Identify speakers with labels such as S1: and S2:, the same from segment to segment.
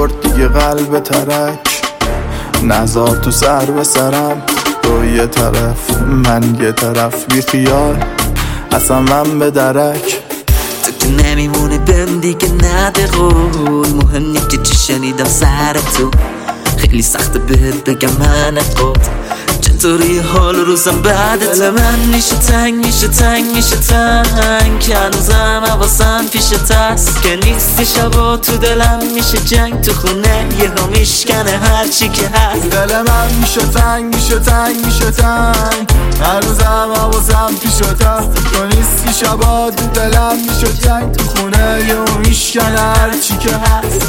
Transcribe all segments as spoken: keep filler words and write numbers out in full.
S1: برد دیگه قلب ترک، نزار تو سر به سرم، تو یه طرف من یه طرف، بی خیال اصلا من به درک.
S2: تو که نمیمونی بهم دیگه نده قول، مهم نی که چی شنیدم سر تو، خیلی سخته بهت بگم من خود چطوری حال روزم بعد دل من میشه تنگ میشه تنگ میشه تنگ، که هنوزم حواسم پیشت هست، که نیستی شبا تو دلم میشه جنگ، تو خونه یه ها میشکنه هرچی که هست.
S1: دل من میشه تنگ میشه تنگ میشه تنگ، هنوزم حواسم پیشت هست، تو نیستی شبا تو دلم میشه جنگ، تو خونه یه ها میشکنه هرچی که هست.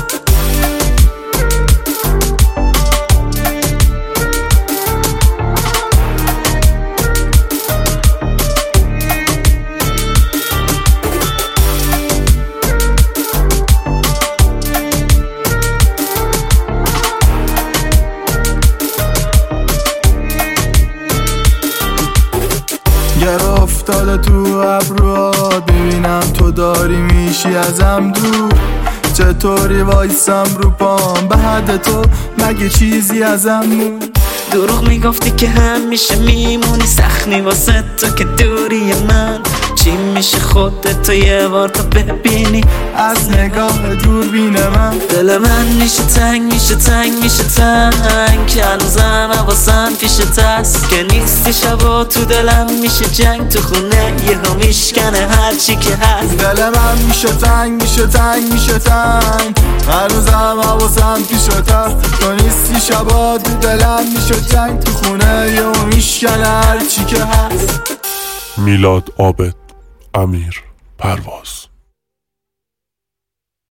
S1: گر افتاده تو ابروات، ببینم تو داری میشی ازم دور، چطوری وایسم رو پام بعد تو، مگه چیزی ازم مون؟
S2: دروغ میگفتی که همیشه میمونی، سخنی واسه تو که دوری من، چی میشه خودت تو یه بار تو ببینی
S1: از نگاه دوربین من.
S2: دل من میشه تنگ میشه تنگ میشه تنگ، که هنوزم حواسم پیشت هست، که نیستی شبا تو دلم میشه جنگ، تو خونه یه ها میشکنه هرچی که هست.
S1: دل من میشه تنگ میشه تنگ میشه تنگ، هنوزم حواسم پیشت هست، تو نیستی شبا تو دلم میشه جنگ، تو خونه یه ها میشکنه هرچی که هست.
S3: میلاد عابد، امیر پرواز.